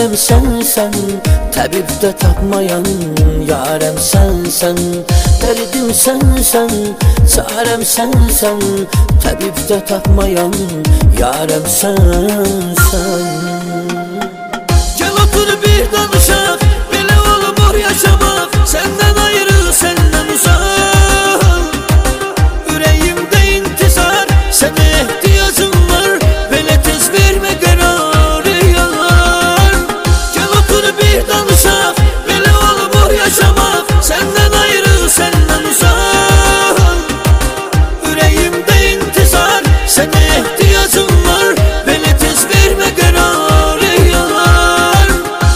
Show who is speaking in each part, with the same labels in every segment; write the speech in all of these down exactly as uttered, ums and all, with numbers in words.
Speaker 1: çarem sensen, tabipte tapmayan yarem sensen. Derdim sensen, çarem sensen, tabipte tapmayan yarem sensen. Gel otur bir danışaq, belə olmur yaşamaq, senden ayrı, senden uzak. Ürəyimdə intizar, sənə ehtiyacım var, belə tez vermə qərarı yar. Gel otur bir danışaq, belə olmur yaşamaq, senden ayrı, senden uzak. Ürəyimdə intizar, sənə ehtiyacım var, belə tez vermə qərarı yar.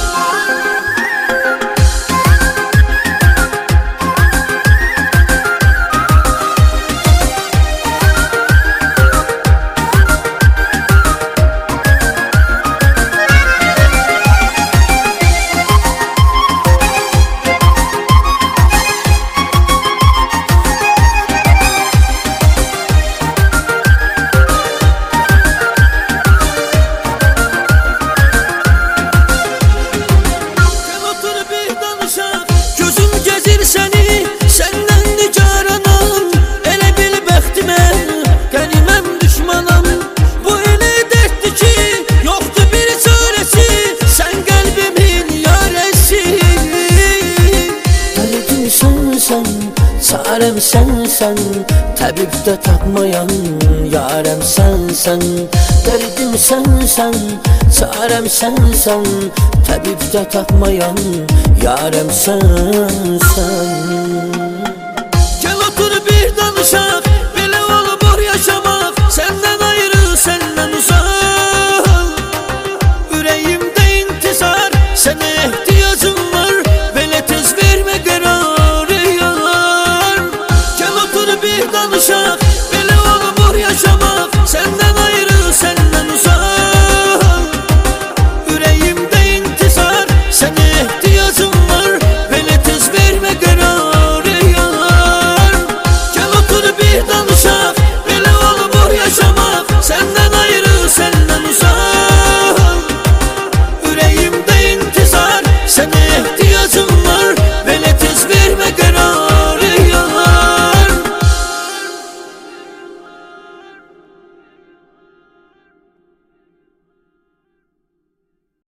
Speaker 1: Gözüm gezir seni, senden nigaranam. Elə bil bəxtimə, qəniməm düşmanam. Bu elə dərddir ki, yoxdur bir çarəsi, sən qəlbimin yarəsi. Dərdim sensən, çarəm sensən, tabipdə tapmayan yarəm sensən. Dərdim sensən, çarəm sensən, tabipdə tapmayan yarəm sensən.